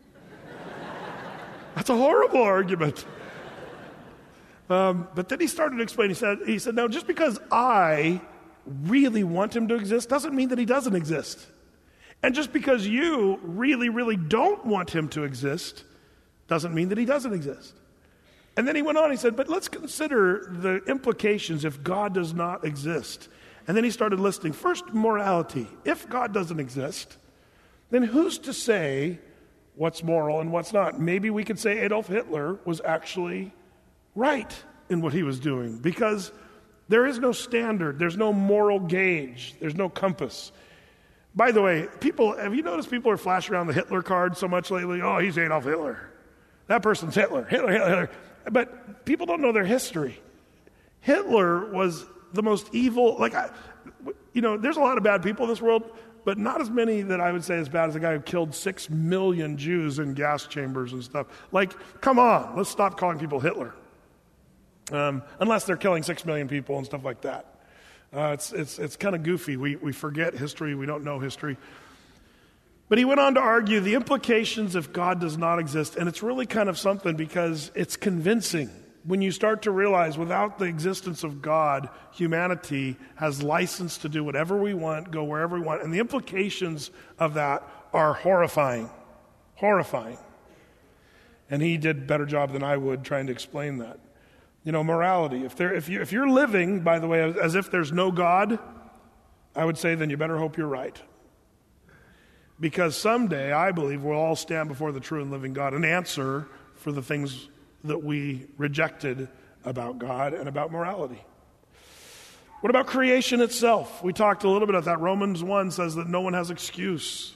That's a horrible argument. Um, but then he started to explain. He said, he said, no, just because I really want him to exist doesn't mean that he doesn't exist. And just because you really, really don't want him to exist doesn't mean that he doesn't exist. And then he went on, he said, but let's consider the implications if God does not exist. And then he started listing, first, morality. If God doesn't exist, then who's to say what's moral and what's not? Maybe we could say Adolf Hitler was actually right in what he was doing, because there is no standard, there's no moral gauge, there's no compass. By the way, people, have you noticed people are flashing around the Hitler card so much lately? Oh, he's Adolf Hitler. That person's Hitler. Hitler, Hitler, Hitler. But people don't know their history. Hitler was the most evil, like, I, you know, there's a lot of bad people in this world, but not as many that I would say as bad as the guy who killed six million Jews in gas chambers and stuff. Like, come on, let's stop calling people Hitler. Um, unless they're killing six million people and stuff like that. Uh, it's it's it's kind of goofy. We we forget history. We don't know history. But he went on to argue the implications if God does not exist, and it's really kind of something because it's convincing when you start to realize without the existence of God, humanity has license to do whatever we want, go wherever we want, and the implications of that are horrifying, horrifying. And he did a better job than I would trying to explain that. You know, morality. If there, if you, if you're living, by the way, as, as if there's no God, I would say then you better hope you're right. Because someday, I believe, we'll all stand before the true and living God and answer for the things that we rejected about God and about morality. What about creation itself? We talked a little bit about that. Romans one says that no one has excuse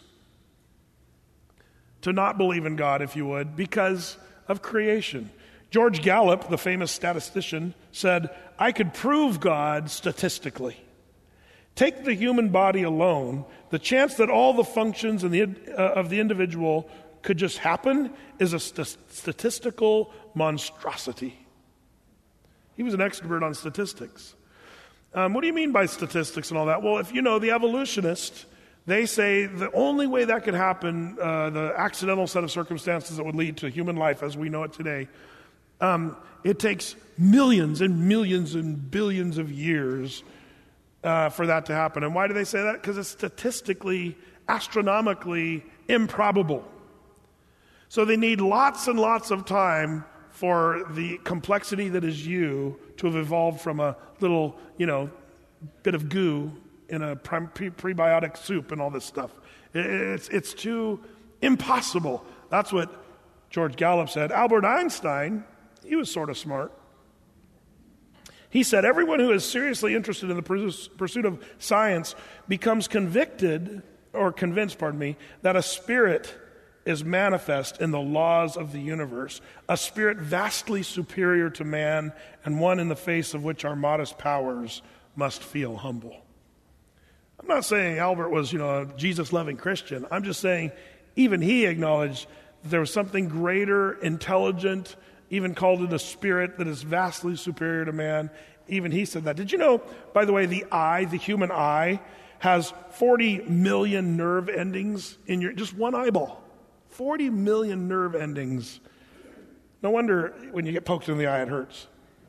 to not believe in God, if you would, because of creation. George Gallup, the famous statistician, said, I could prove God statistically. Take the human body alone, the chance that all the functions in the, uh, of the individual could just happen is a st- statistical monstrosity. He was an expert on statistics. Um, what do you mean by statistics and all that? Well, if you know the evolutionists, they say the only way that could happen, uh, the accidental set of circumstances that would lead to human life as we know it today, um, it takes millions and millions and billions of years uh, for that to happen. And why do they say that? Because it's statistically, astronomically improbable. So they need lots and lots of time for the complexity that is you to have evolved from a little, you know, bit of goo in a pre- prebiotic soup and all this stuff. It's, it's too impossible. That's what George Gallup said. Albert Einstein, he was sort of smart. He said, everyone who is seriously interested in the pursuit of science becomes convicted, or convinced, pardon me, that a spirit is manifest in the laws of the universe, a spirit vastly superior to man, and one in the face of which our modest powers must feel humble. I'm not saying Albert was, you know, a Jesus-loving Christian. I'm just saying even he acknowledged that there was something greater, intelligent, even called it a spirit that is vastly superior to man. Even he said that. Did you know, by the way, the eye, the human eye, has forty million nerve endings in your, just one eyeball. forty million nerve endings. No wonder when you get poked in the eye, it hurts.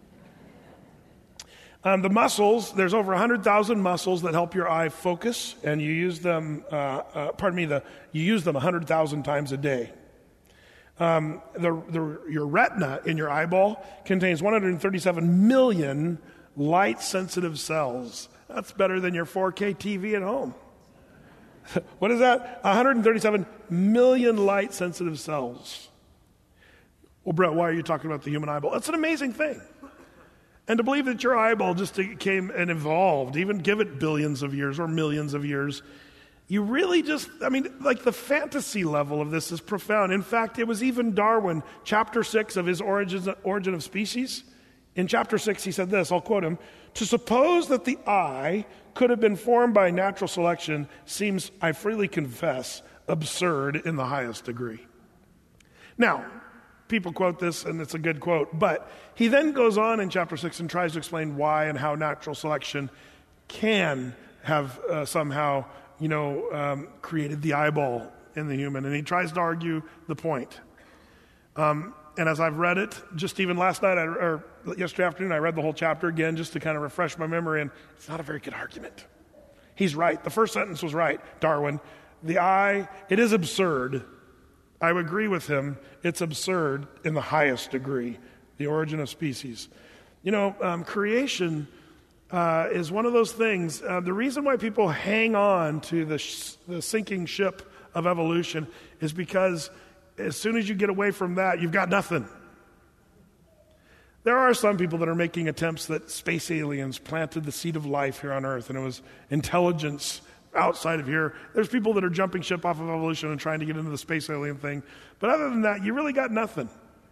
Um, the muscles, there's over one hundred thousand muscles that help your eye focus, and you use them, uh, uh, pardon me, the, you use them one hundred thousand times a day. Um, the, the, your retina in your eyeball contains one hundred thirty-seven million light-sensitive cells. That's better than your four K T V at home. What is that? one hundred thirty-seven million light-sensitive cells. Well, Brett, why are you talking about the human eyeball? That's an amazing thing. And to believe that your eyeball just came and evolved, even give it billions of years or millions of years, you really just, I mean, like the fantasy level of this is profound. In fact, it was even Darwin, chapter six of his Origin, Origin of Species. In chapter six, he said this, I'll quote him, "To suppose that the eye could have been formed by natural selection seems, I freely confess, absurd in the highest degree." Now, people quote this, and it's a good quote, but he then goes on in chapter six and tries to explain why and how natural selection can have uh, somehow, you know, um, created the eyeball in the human, and he tries to argue the point. Um, and as I've read it, just even last night, I, or yesterday afternoon, I read the whole chapter again just to kind of refresh my memory, and it's not a very good argument. He's right. The first sentence was right, Darwin. The eye, it is absurd. I would agree with him. It's absurd in the highest degree, the Origin of Species. You know, um, creation uh, is one of those things. Uh, the reason why people hang on to the, sh- the sinking ship of evolution is because as soon as you get away from that, you've got nothing. There are some people that are making attempts that space aliens planted the seed of life here on Earth, and it was intelligence outside of here. There's people that are jumping ship off of evolution and trying to get into the space alien thing. But other than that, you really got nothing.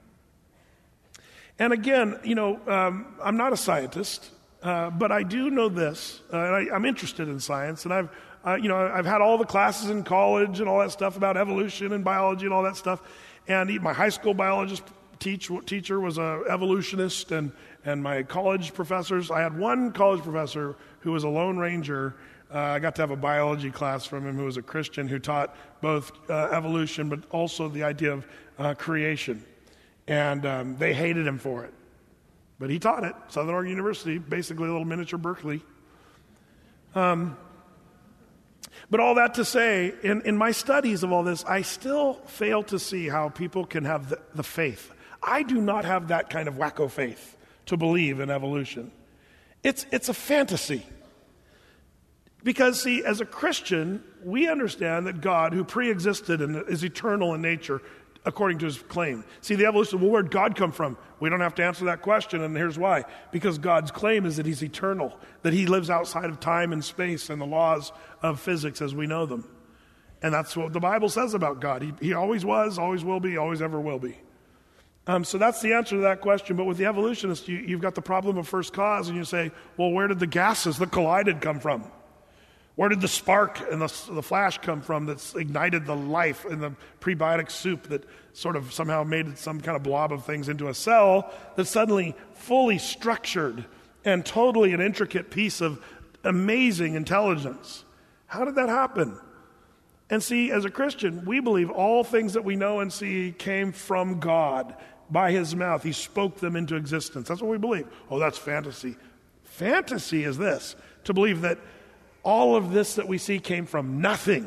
And again, you know, um, I'm not a scientist, uh, but I do know this. Uh, and I, I'm interested in science, and I've, uh, you know, I've had all the classes in college and all that stuff about evolution and biology and all that stuff. And my high school biologist teach, teacher was an evolutionist, and and my college professors. I had one college professor who was a Lone Ranger. Uh, I got to have a biology class from him who was a Christian who taught both uh, evolution but also the idea of uh, creation. And um, they hated him for it. But he taught it, Southern Oregon University, basically a little miniature Berkeley. Um, but all that to say, in, in my studies of all this, I still fail to see how people can have the, the faith. I do not have that kind of wacko faith to believe in evolution. It's, it's a fantasy. Because, see, as a Christian, we understand that God, who pre-existed and is eternal in nature, according to his claim. See, the evolution, well, where'd God come from? We don't have to answer that question, and here's why. Because God's claim is that he's eternal, that he lives outside of time and space and the laws of physics as we know them. And that's what the Bible says about God. He, he always was, always will be, always ever will be. Um, so that's the answer to that question. But with the evolutionists, you, you've got the problem of first cause, and you say, well, where did the gases that collided come from? Where did the spark and the, the flash come from that's ignited the life in the prebiotic soup that sort of somehow made some kind of blob of things into a cell that's suddenly fully structured and totally an intricate piece of amazing intelligence? How did that happen? And see, as a Christian, we believe all things that we know and see came from God by his mouth. He spoke them into existence. That's what we believe. Oh, that's fantasy. Fantasy is this, to believe that all of this that we see came from nothing.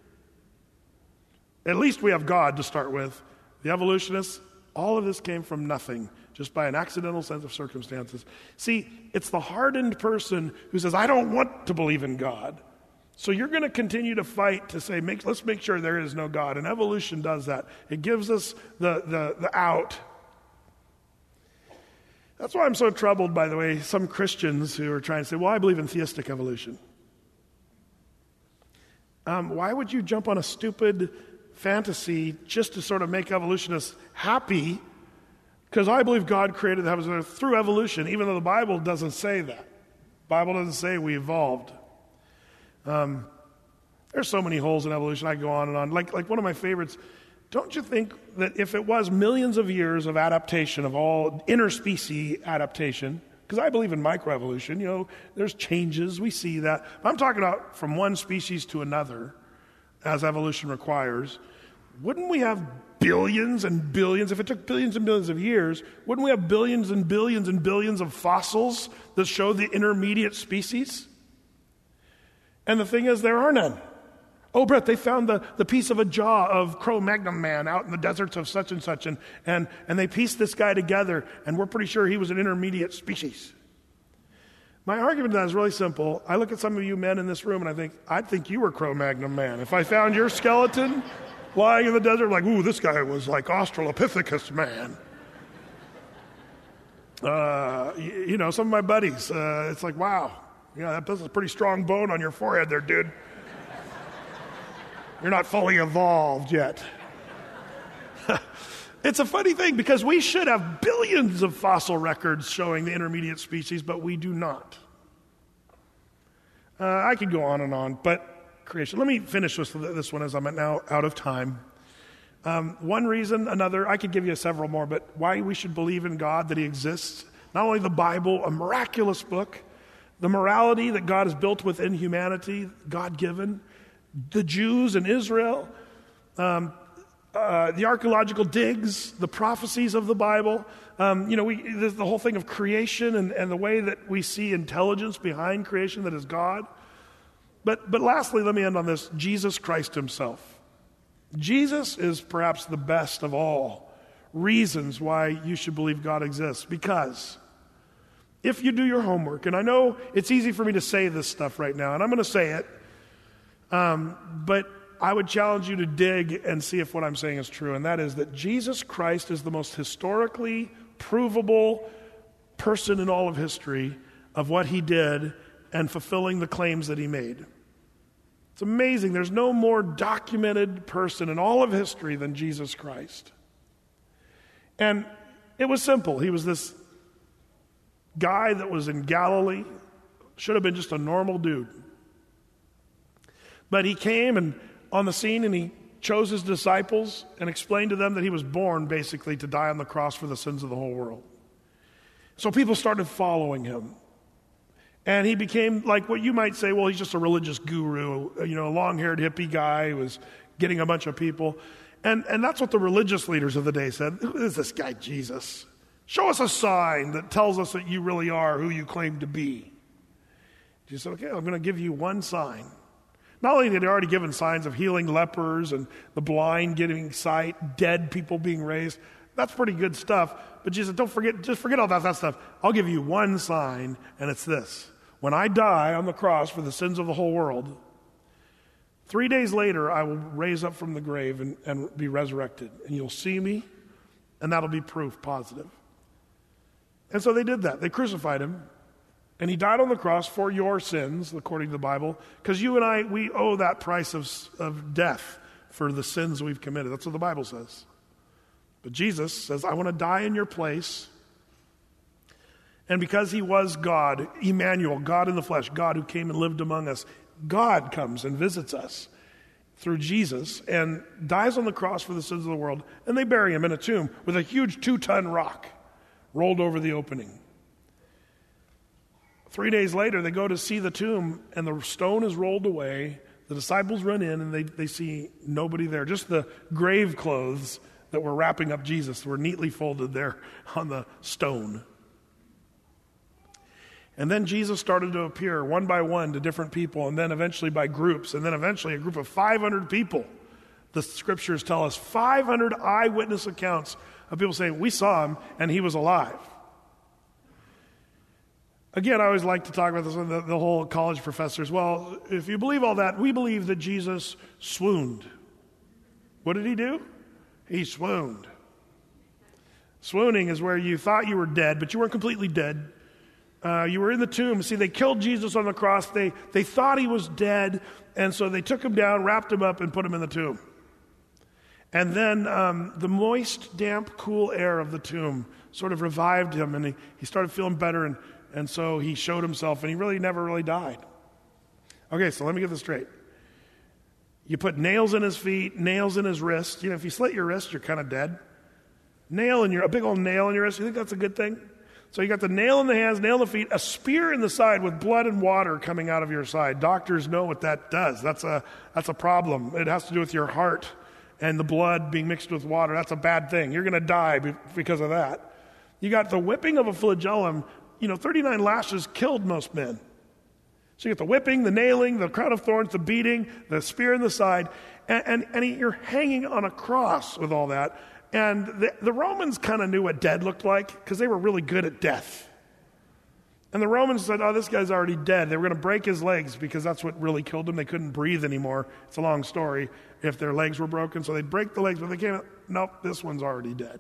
At least we have God to start with. The evolutionists, all of this came from nothing, just by an accidental sense of circumstances. See, it's the hardened person who says, I don't want to believe in God. So you're going to continue to fight to say, make, let's make sure there is no God. And evolution does that. It gives us the, the, the out. That's why I'm so troubled, by the way, some Christians who are trying to say, well, I believe in theistic evolution. Um, why would you jump on a stupid fantasy just to sort of make evolutionists happy? Because I believe God created the heavens and earth through evolution, even though the Bible doesn't say that. The Bible doesn't say we evolved. Um, there's so many holes in evolution. I go on and on. Like, like one of my favorites, don't you think that if it was millions of years of adaptation, of all interspecies adaptation, because I believe in microevolution, you know, there's changes, we see that. But I'm talking about from one species to another, as evolution requires. Wouldn't we have billions and billions, if it took billions and billions of years, wouldn't we have billions and billions and billions of fossils that show the intermediate species? And the thing is, there are none. Oh, Brett, they found the, the piece of a jaw of Cro-Magnon man out in the deserts of such and such, and, and, and they pieced this guy together, and we're pretty sure he was an intermediate species. My argument to that is really simple. I look at some of you men in this room, and I think, I'd think you were Cro-Magnon man. If I found your skeleton lying in the desert, I'm like, ooh, this guy was like Australopithecus man. Uh, you, you know, some of my buddies, uh, it's like, wow, yeah, that's a pretty strong bone on your forehead there, dude. You're not fully evolved yet. It's a funny thing because we should have billions of fossil records showing the intermediate species, but we do not. Uh, I could go on and on, but creation. Let me finish with this one as I'm now out of time. Um, one reason, another, I could give you several more, but why we should believe in God, that he exists. Not only the Bible, a miraculous book, the morality that God has built within humanity, God-given, the Jews in Israel, um, uh, the archaeological digs, the prophecies of the Bible, um, you know, we, the, the whole thing of creation and, and the way that we see intelligence behind creation that is God. But, but lastly, let me end on this, Jesus Christ himself. Jesus is perhaps the best of all reasons why you should believe God exists, because if you do your homework, and I know it's easy for me to say this stuff right now, and I'm going to say it, Um, but I would challenge you to dig and see if what I'm saying is true, and that is that Jesus Christ is the most historically provable person in all of history of what he did and fulfilling the claims that he made. It's amazing. There's no more documented person in all of history than Jesus Christ. And it was simple. He was this guy that was in Galilee, should have been just a normal dude. But he came and on the scene and he chose his disciples and explained to them that he was born basically to die on the cross for the sins of the whole world. So people started following him. And he became like what you might say, well, he's just a religious guru, you know, a long-haired hippie guy who was getting a bunch of people. And, and that's what the religious leaders of the day said. Who is this guy, Jesus? Show us a sign that tells us that you really are who you claim to be. Jesus said, okay, I'm going to give you one sign. Not only had he already given signs of healing lepers and the blind getting sight, dead people being raised, that's pretty good stuff. But Jesus said, don't forget, just forget all that, that stuff. I'll give you one sign, and it's this. When I die on the cross for the sins of the whole world, three days later I will raise up from the grave and, and be resurrected. And you'll see me, and that'll be proof positive. And so they did that. They crucified him. And he died on the cross for your sins, according to the Bible, because you and I, we owe that price of, of death for the sins we've committed. That's what the Bible says. But Jesus says, I want to die in your place. And because he was God, Emmanuel, God in the flesh, God who came and lived among us, God comes and visits us through Jesus and dies on the cross for the sins of the world. And they bury him in a tomb with a huge two-ton rock rolled over the opening. Three days later, they go to see the tomb, and the stone is rolled away. The disciples run in, and they, they see nobody there. Just the grave clothes that were wrapping up Jesus were neatly folded there on the stone. And then Jesus started to appear one by one to different people, and then eventually by groups, and then eventually a group of five hundred people. The scriptures tell us five hundred eyewitness accounts of people saying, we saw him, and he was alive. Again, I always like to talk about this with the, the whole college professors. Well, if you believe all that, we believe that Jesus swooned. What did he do? He swooned. Swooning is where you thought you were dead, but you weren't completely dead. Uh, you were in the tomb. See, they killed Jesus on the cross. They, they thought he was dead, and so they took him down, wrapped him up, and put him in the tomb. And then um, the moist, damp, cool air of the tomb sort of revived him, and he, he started feeling better, and, and so he showed himself, and he really never really died. Okay, so let me get this straight. You put nails in his feet, nails in his wrist. You know, if you slit your wrist, you're kind of dead. Nail in your, a big old nail in your wrist, you think that's a good thing? So you got the nail in the hands, nail in the feet, a spear in the side with blood and water coming out of your side. Doctors know what that does. That's a, that's a problem. It has to do with your heart and the blood being mixed with water. That's a bad thing. You're going to die because of that. You got the whipping of a flagellum. You know, thirty-nine lashes killed most men. So you get the whipping, the nailing, the crown of thorns, the beating, the spear in the side, and, and, and you're hanging on a cross with all that. And the, the Romans kind of knew what dead looked like because they were really good at death. And the Romans said, oh, this guy's already dead. They were going to break his legs because that's what really killed him. They couldn't breathe anymore. It's a long story if their legs were broken. So they'd break the legs, but they came out, nope, this one's already dead.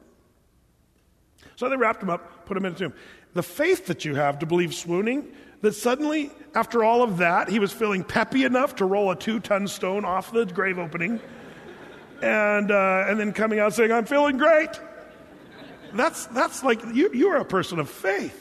So they wrapped him up, put him in a tomb. The faith that you have to believe swooning, that suddenly, after all of that, he was feeling peppy enough to roll a two-ton stone off the grave opening and uh, and then coming out saying, I'm feeling great. That's that's like, you, you're a person of faith.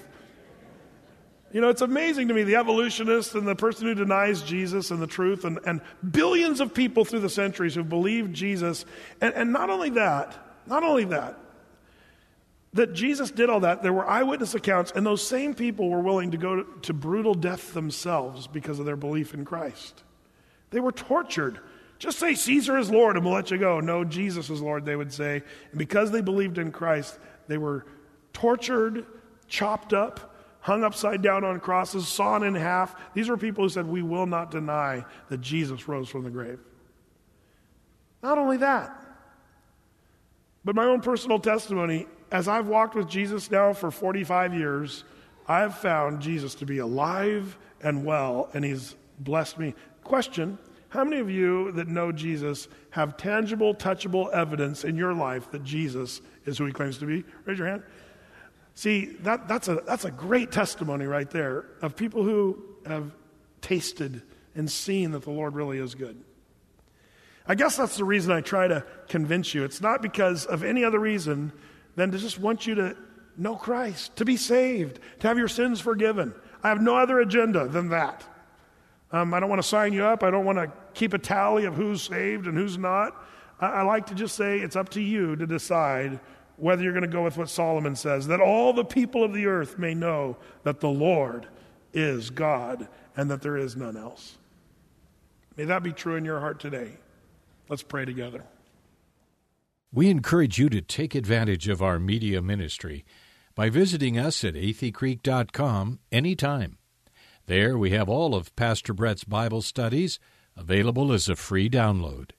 You know, it's amazing to me, the evolutionist and the person who denies Jesus and the truth, and, and billions of people through the centuries who believed Jesus. And, and not only that, not only that, that Jesus did all that, there were eyewitness accounts, and those same people were willing to go to, to brutal death themselves because of their belief in Christ. They were tortured. Just say Caesar is Lord and we'll let you go. No, Jesus is Lord, they would say. And because they believed in Christ, they were tortured, chopped up, hung upside down on crosses, sawn in half. These were people who said, we will not deny that Jesus rose from the grave. Not only that, but my own personal testimony, as I've walked with Jesus now for forty-five years, I have found Jesus to be alive and well, and he's blessed me. Question, how many of you that know Jesus have tangible, touchable evidence in your life that Jesus is who he claims to be? Raise your hand. See, that, that's a that's a great testimony right there of people who have tasted and seen that the Lord really is good. I guess that's the reason I try to convince you. It's not because of any other reason than to just want you to know Christ, to be saved, to have your sins forgiven. I have no other agenda than that. Um, I don't want to sign you up. I don't want to keep a tally of who's saved and who's not. I, I like to just say it's up to you to decide whether you're going to go with what Solomon says, that all the people of the earth may know that the Lord is God and that there is none else. May that be true in your heart today. Let's pray together. We encourage you to take advantage of our media ministry by visiting us at athey creek dot com anytime. There we have all of Pastor Brett's Bible studies available as a free download.